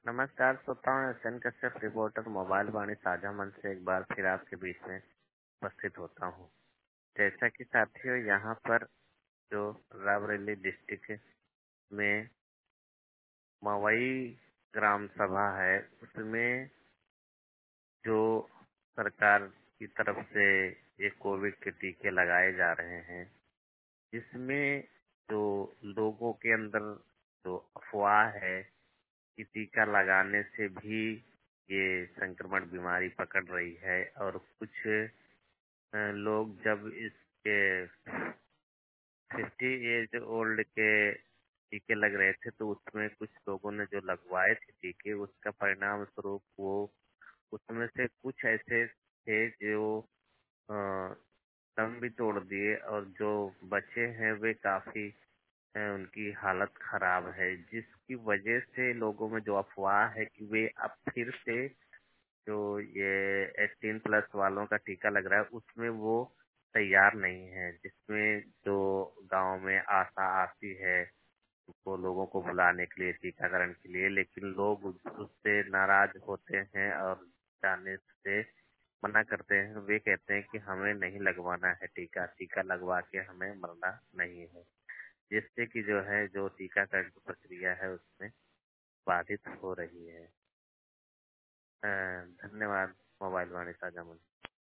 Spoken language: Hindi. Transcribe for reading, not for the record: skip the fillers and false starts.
नमस्कार श्रोताओं, SN Kashyap reporter mobile Vani साझा मंच से एक बार फिर आपके बीच में उपस्थित होता हूँ। जैसा कि साथियों, यहाँ पर जो रायबरेली डिस्ट्रिक्ट में मवई ग्राम सभा है, उसमें जो सरकार की तरफ से ये कोविड के टीके लगाए जा रहे हैं, जिसमें जो लोगों के अंदर जो अफवाह है कि टीका लगाने से भी ये संक्रमण बीमारी पकड़ रही है, और कुछ लोग जब इसके 50 एज ओल्ड के टीके लग रहे थे, तो उसमें कुछ लोगों ने जो लगवाए थे टीके, उसका परिणाम स्वरूप वो उसमें से कुछ ऐसे थे जो अ, दम भी तोड़ दिए, और जो बचे हैं वे काफी उनकी हालत खराब है, जिसकी वजह से लोगों में जो अफवाह है कि वे अब फिर से जो ये 18+ वालों का टीका लग रहा है, उसमें वो तैयार नहीं है, जिसमें जो गांव में आशा आती है वो लोगों को बुलाने के लिए टीकाकरण के लिए, लेकिन लोग उससे नाराज होते हैं और जाने से मना करते हैं। वे कहते हैं कि हमें नहीं लगवाना है टीका, टीका लगवा के हमें मरना नहीं है, जिससे कि जो है जो टीकाकरण की प्रक्रिया है उसमें बाधित हो रही है। धन्यवाद मोबाइल वाणी साझा मंच।